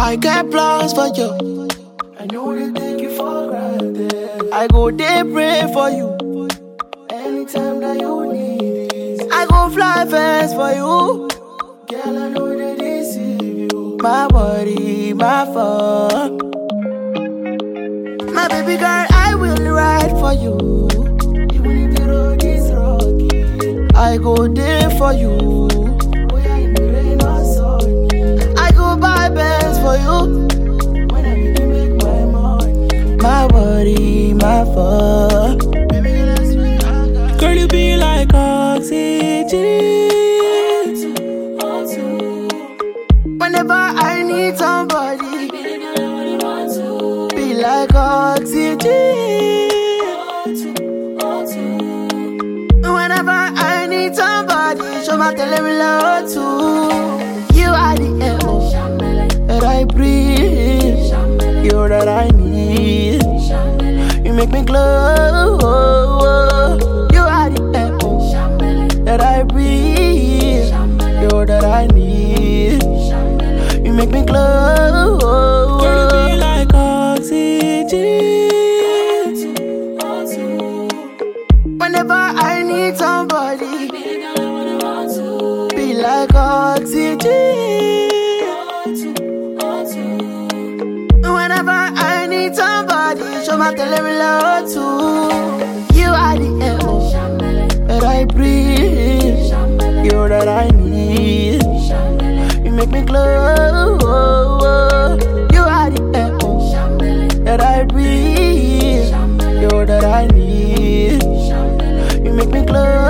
I get plans for you. I know they take you for granted. I go day pray for you. Anytime that you need it, I go fly fast for you. girl, I know they deceive you. My body, my fault. My baby girl, I will ride for you. Even if the road is rocky, I go there for you. whether in the rain or sunny, I go buy bands for you. when I really make my money. My body, my fault. Baby, that's me, I got Girl, you be like oxygen. Whenever I need somebody, be like oxygen. Whenever I need somebody, show my love too. You are the air that I breathe. You're that I need. You make me glow. You are the air that I breathe. You're that I need. You make me glow. Girl, you be like oxygen. Whenever I need somebody, be like oxygen. Whenever I need somebody, show my love too. You are the air that I breathe. You're that I need. You make me glow. You are the air that I breathe. You're that I need. You make me glow.